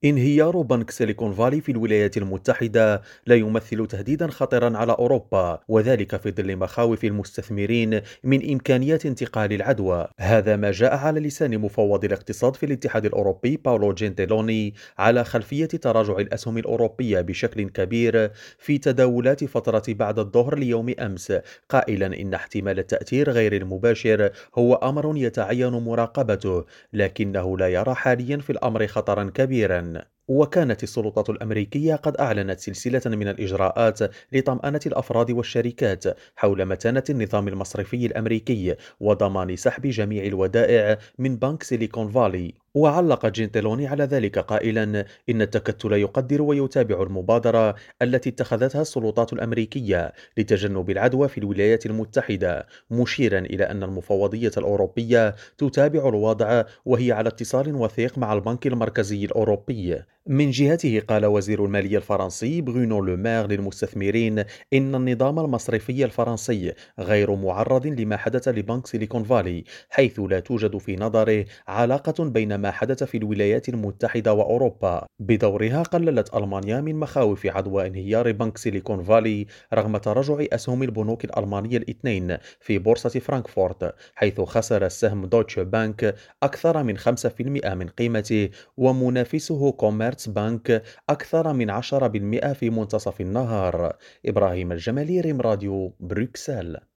انهيار بنك سيليكون فالي في الولايات المتحدة لا يمثل تهديدا خطرا على أوروبا، وذلك في ظل مخاوف المستثمرين من إمكانية انتقال العدوى. هذا ما جاء على لسان مفوض الاقتصاد في الاتحاد الأوروبي باولو جنتيلوني على خلفية تراجع الأسهم الأوروبية بشكل كبير في تداولات فترة بعد الظهر ليوم أمس، قائلا إن احتمال التأثير غير المباشر هو أمر يتعين مراقبته، لكنه لا يرى حاليا في الأمر خطرا كبيرا. وكانت السلطات الأمريكية قد أعلنت سلسلة من الإجراءات لطمأنة الأفراد والشركات حول متانة النظام المصرفي الأمريكي وضمان سحب جميع الودائع من بنك سيليكون فالي. وعلق جنتلوني على ذلك قائلا إن التكتل يقدر ويتابع المبادرة التي اتخذتها السلطات الأمريكية لتجنب العدوى في الولايات المتحدة، مشيرا إلى أن المفوضية الأوروبية تتابع الوضع وهي على اتصال وثيق مع البنك المركزي الأوروبي. من جهته قال وزير المالية الفرنسي برونو لومير للمستثمرين إن النظام المصرفي الفرنسي غير معرض لما حدث لبنك سيليكون فالي، حيث لا توجد في نظره علاقة بين ما حدث في الولايات المتحدة وأوروبا. بدورها قللت ألمانيا من مخاوف عدوى انهيار بنك سيليكون فالي رغم تراجع أسهم البنوك الألمانية الاثنين في بورصة فرانكفورت، حيث خسر السهم دوتش بانك أكثر من 5% من قيمته، ومنافسه كوميرتس بانك أكثر من 10% في منتصف النهار. إبراهيم الجمالي، ريم راديو، بروكسل.